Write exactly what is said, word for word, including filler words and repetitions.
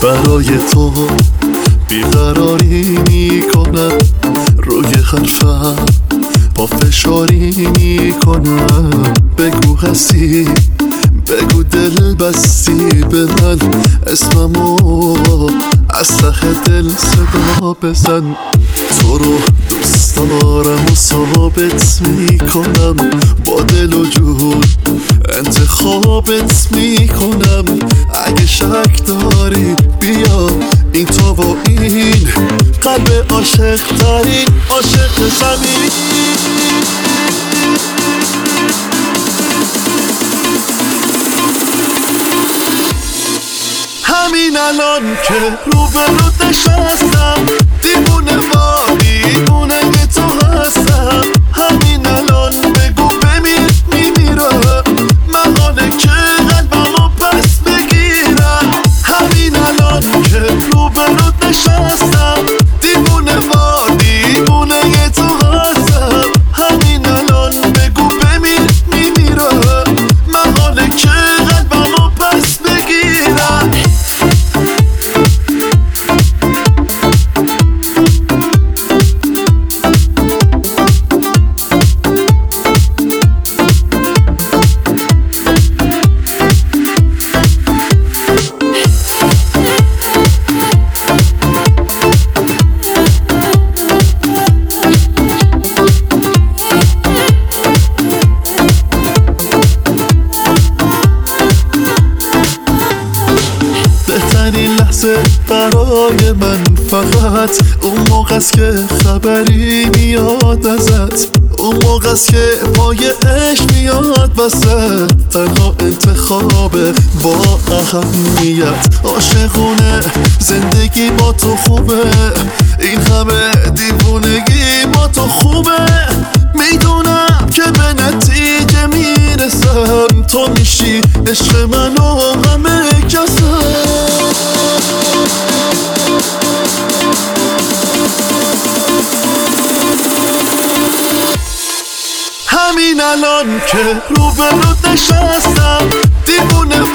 برای تو بیقراری میکنم، روی حرفم با فشاری میکنم. بگو هستی، بگو دل بستی به من، اسممو از ته دل صدا بزن. تو رو دوست دارم و ثابت میکنم، با دل و جون انتخابت میکنم. اگه شک داری بیا این تو و این قلب عاشق ترین عاشق زمین. همین الان که روبرو نشستم، دیوونه ما دیوونه تو هستم. همین الان بگو بمیر میمیرم، محاله که قلبمو پس بگیرم. همین الان که روبرو نشستم، دیوونه ما دیوونه تو هستم. همین الان بگو بمیر میمیرم، محاله که قلبمو پس بگیرم. بهترین لحظه برای من فقط اون موقع است که خبری میاد ازت، اون موقع است که پای عشق میاد وسط. تنها انتخاب با اهمیت، عاشقونه زندگی با تو خوبه، این همه دیوونگی با تو خوبه. میدونم که به نتیجه میرسم، تو میشی عشق من و همه کسم. همین الان که روبرو نشستم، دیوونه